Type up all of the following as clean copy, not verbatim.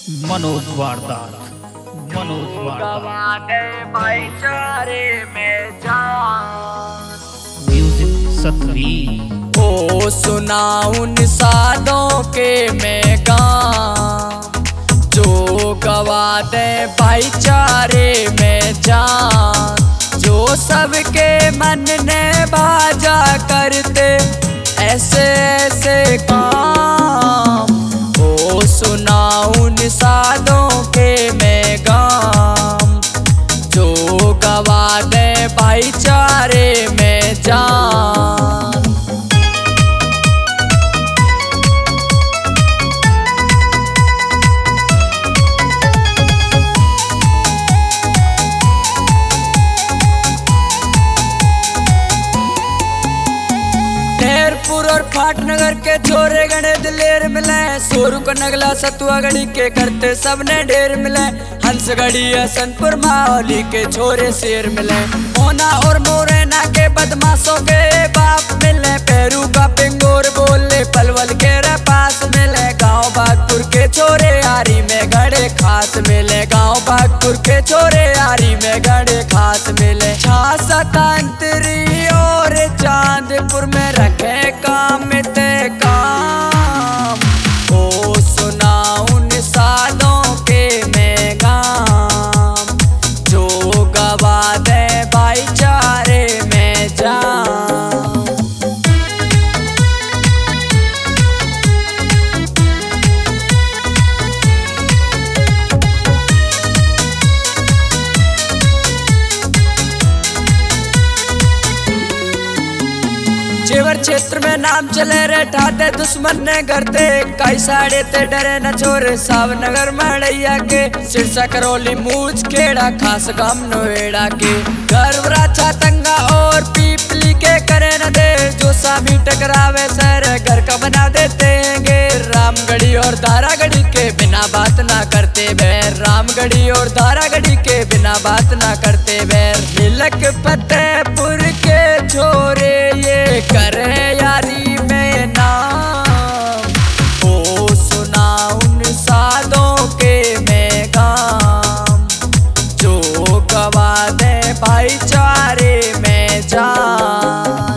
मनोज वारदात। भाईचारे में जान म्यूजिक सतवी। ओ सुना उन सादों के मैं गाम जो गवा दे भाईचारे में जान, जो सबके मन ने बाजा करते ऐसे ऐसे काम। ओ सुना उन सादों के मैं गाम जो गवा दे भाईचारे में जान। और फाटनगर के छोरे गणे दिलेर मिले, सोरू को नगला सतुआ गढ़ी के करते सबने ढेर मिले। हंसगढ़ी हसनपुर माहौली के छोरे शेर मिले, मोना और मोरेना के बदमाशों के बाप मिले। पेरू का पिंगोर बोले पलवल के पास मिले, गांव भागपुर के छोरे आरी में गड़े खास मिले। गांव भागपुर के छोरे आरी में गड़े खास मिले। छासतंतरी और चांदपुर में रखे काम ते काम। ओ सुना उन सादों के मैं गाम जो गवा दे भाईचारे में जान। जेवर क्षेत्र में नाम चले रे ठाते दुश्मन ने करते, कई साड़े ते डरे न छोरे। सावनगर मड़ैया के सिरसा करौली मूछ खेड़ा खास गम नोएडा के। गरवरा छातंगा और पीपली के करे न दे, जो सामी टकरावे सर घर का बना देते हैं। रामगढ़ी और धारागढ़ी के बिना बात ना करते बैर, रामगढ़ी और धारागढ़ी के बिना बात ना करते बैर। मिलक फतेहपुर के छोरे ये करे यारी में नाम। ओ सुना उन सादों के मैं गाम जो गवा दे भाईचारे में जान।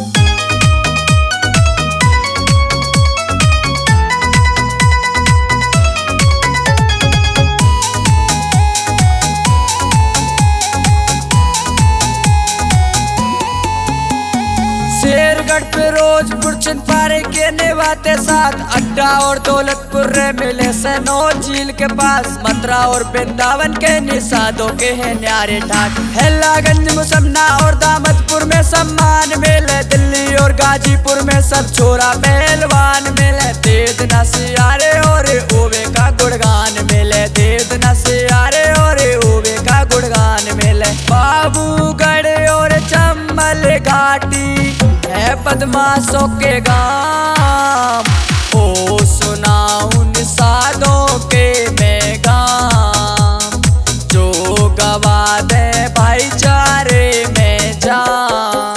शेरगढ़ फिरोजपुर चिंपारे के निवाते साथ, अड्डा और दौलतपुर रे मिले से नौ झील के पास। मथुरा और वृंदावन के निषादों के हैं न्यारे ठाट। हैलागंज मुसन्ना और दामदपुर में सम्मान मिले, दिल्ली और गाजीपुर में सब छोरा पहलवान मिले। देद नसियारे और ओवे का गुणगान मिले, देद नसियारे और ओवे का गुणगान मिले। बाबूगढ़ और चंबल घाटी है बदमाशों के गाम। ओ सुना उन सादों के मैं गाम जो गवा दे भाईचारे में जान।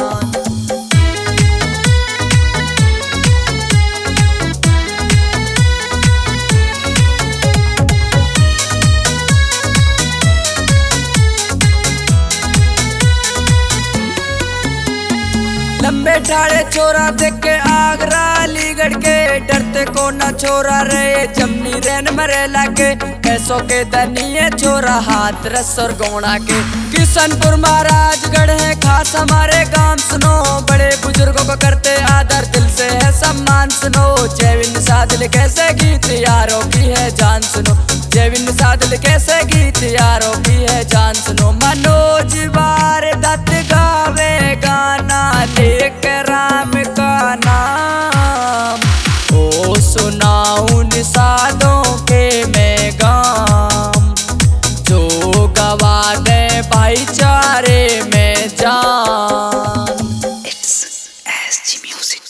लंबे ठाड़े छोरा देख के आगरा अलीगढ़ के, डरते को न छोरा रहे जमनी रैन मरेला के। पैसों के दनिये छोरा हाथ रस और गोणा के। किशनपुर महाराजगढ़ है खास हमारे गांव सुनो, बड़े बुजुर्गों को करते आदर दिल से है सम्मान सुनो। जय विन साधल कैसे गीत यारों की है जान सुनो, जय विन साधल